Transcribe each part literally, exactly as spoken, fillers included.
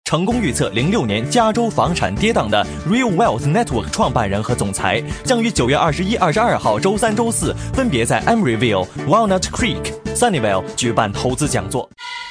成功预测零六年加州房产跌宕的 Real Wealth Network 创办人和总裁将于九月二十一、二十二号周三、周四分别在 Emeryville、Walnut Creek、Sunnyvale 举办投资讲座。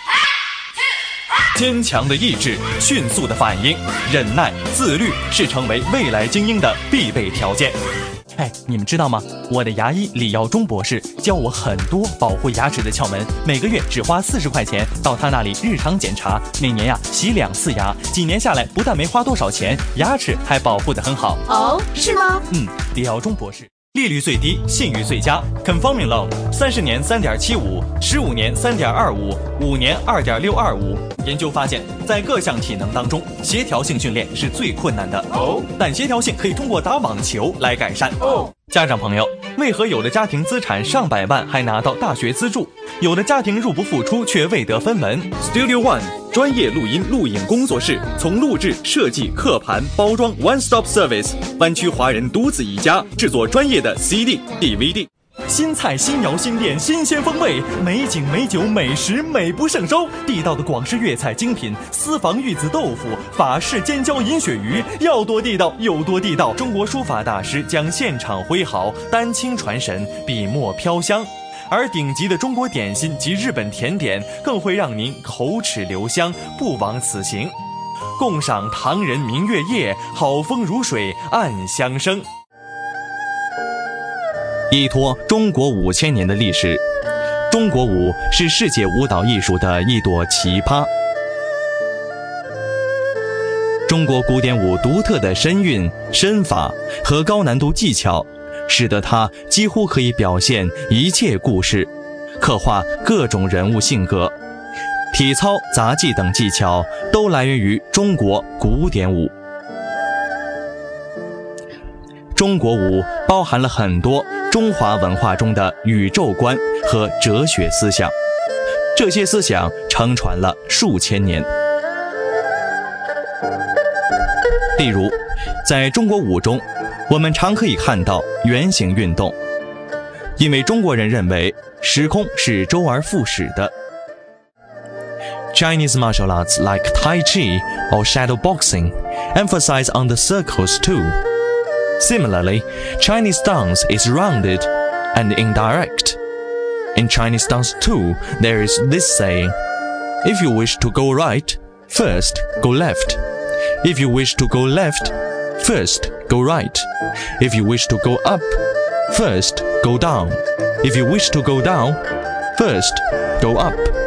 坚强的意志、迅速的反应、忍耐、自律是成为未来精英的必备条件。哎，你们知道吗？我的牙医李耀中博士教我很多保护牙齿的窍门，每个月只花四十块钱到他那里日常检查，每年呀洗两次牙，几年下来不但没花多少钱，牙齿还保护得很好。 哦，是吗？ 嗯，李耀中博士。利率最低，信誉最佳 Conforming Loan 三十年 三点七五， 十五年 三点二五， 五年 二点六二五。研究发现，在各项体能当中，协调性训练是最困难的哦，但协调性可以通过打网球来改善哦。家长朋友，为何有的家庭资产上百万还拿到大学资助，有的家庭入不敷出却未得分文 ？Studio One 专业录音录影工作室，从录制、设计、刻盘、包装 One Stop Service， 湾区华人独自一家，制作专业的 C D、D V D。新菜新肴新店新鲜风味，美景美酒美食美不胜收，地道的广式粤菜精品，私房玉子豆腐，法式尖椒银鳕鱼，要多地道有多地道。中国书法大师将现场挥毫，丹青传神，笔墨飘香。而顶级的中国点心及日本甜点更会让您口齿留香，不枉此行。共赏唐人明月夜，好风如水暗香生。依托中国五千年的历史，中国舞是世界舞蹈艺术的一朵奇葩。中国古典舞独特的身韵、身法和高难度技巧，使得它几乎可以表现一切故事，刻画各种人物性格。体操、杂技等技巧都来源于中国古典舞。中国舞包含了很多中华文化中的宇宙观和哲学思想，这些思想承传了数千年。例如，在中国舞中，我们常可以看到圆形运动，因为中国人认为时空是周而复始的。Chinese martial arts like Tai Chi or shadow boxing emphasize on the circles too.Similarly, Chinese dance is rounded and indirect. In Chinese dance too, there is this saying, if you wish to go right, first go left. If you wish to go left, first go right. If you wish to go up, first go down. If you wish to go down, first go up.